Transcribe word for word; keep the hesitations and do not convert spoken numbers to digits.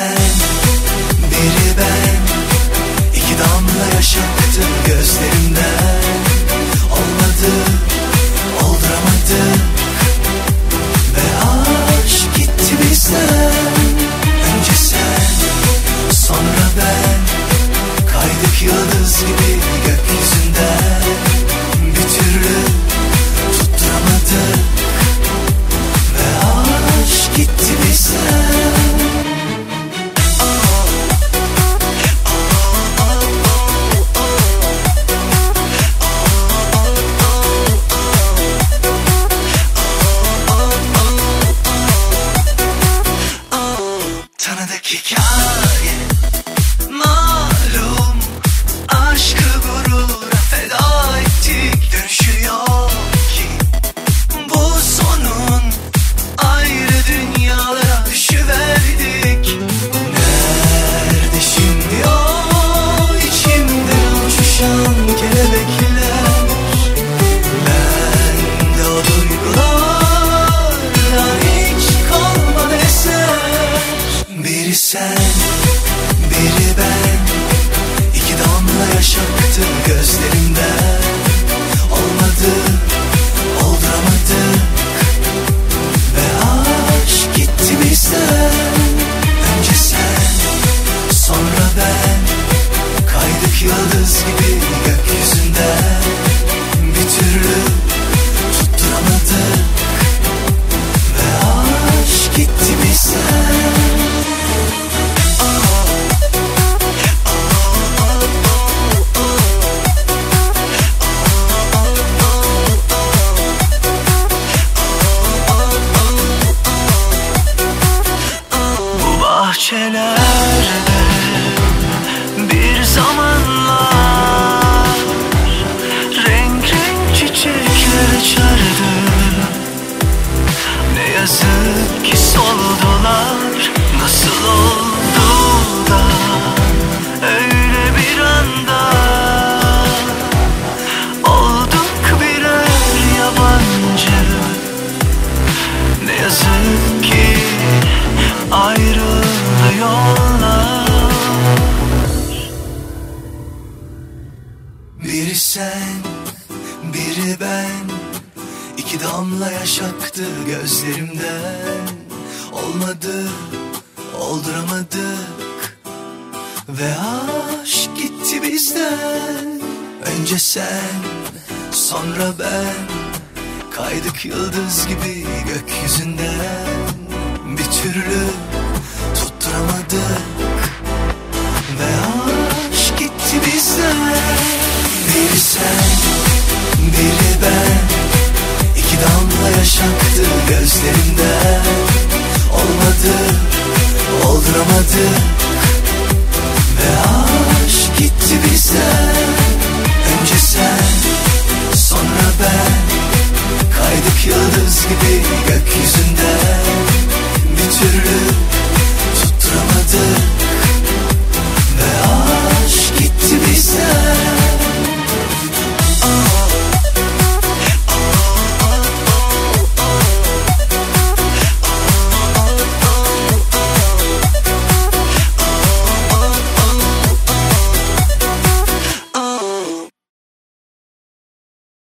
sen, biri ben. İki damla yaş aktı gözlerimden. Olmadı, olduramadık ve aşk gitti bizden. Önce sen, sonra ben. Kaydık yıldız gibi gökyüzünden. Bir türlü tutturamadık ve aşk gitti bizden. Tanıdık hikaye, malum. Aşkı gurura feda ettik, dönüşü yok ki. Bu sonun ayrı dünyalara düşüverdik. Nerede şimdi o içimden uçuşan kelebekler? Bende o duygulardan hiç kalmadı eser. Biri sen, biri ben. İki damla yaş aktı gözlerimden. Olmadı, olduramadık ve aşk gitti bizden. Önce sen, sonra ben. Kaydık yıldız gibi gökyüzünden. Bir türlü tutturamadık ve aşk gitti bizden. Bahçelerde bir zamanlar renk renk çiçekler açardı. Ne yazık ki soldular. Nasıl oldu da öyle bir anda olduk birer yabancı. Ne yazık ki ayrı yollar. Biri sen, biri ben. İki damla yaş aktı gözlerimden. Olmadı, olduramadık ve aşk gitti bizden. Önce sen, sonra ben. Kaydık yıldız gibi gökyüzünden. Bir türlü tutturamadık ve aşk gitti bizden. Biri sen, biri ben. İki damla yaş aktı gözlerimden. Olmadı, olduramadık ve aşk gitti bizden. Önce sen, sonra ben. Kaydık yıldız gibi gökyüzünden.